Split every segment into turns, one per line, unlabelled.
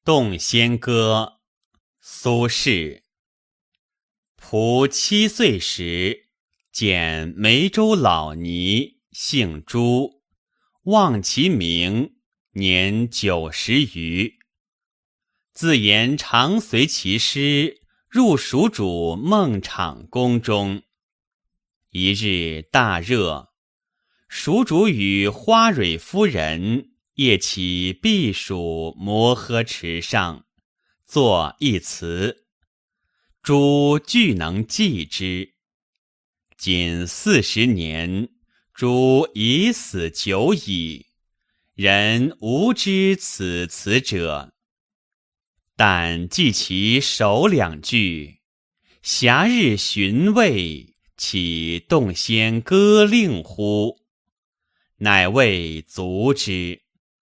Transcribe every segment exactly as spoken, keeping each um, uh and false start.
洞仙歌，苏轼。仆七岁时，见梅州老尼，姓朱，望其名，年九十余。自言常随其师入蜀主孟昶宫中。一日大热，蜀主与花蕊夫人夜起避暑摩诃池上，作一词，诸俱能记之。仅四十年，诸已死久矣，人无知此词者。但记其首两句，暇日寻味，岂动仙歌令乎？乃谓足之。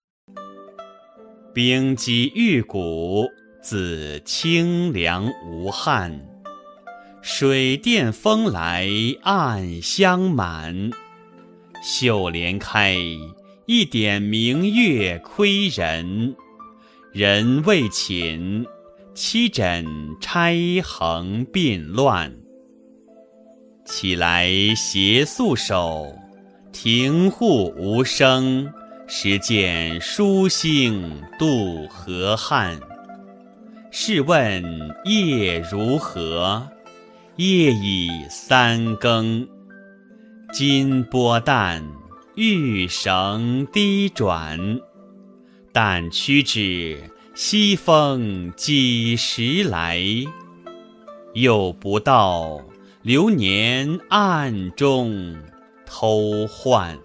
冰肌玉骨，自清凉无憾。水殿风来暗香满，绣帘开，一点明月窥人。人未寝，七枕钗横鬓乱。起来携素手，庭户无声，时见疏星渡河汉。试问夜如何？夜已三更。金波旦，玉绳低转。但屈指，西风几时来？又不到，流年暗中偷换。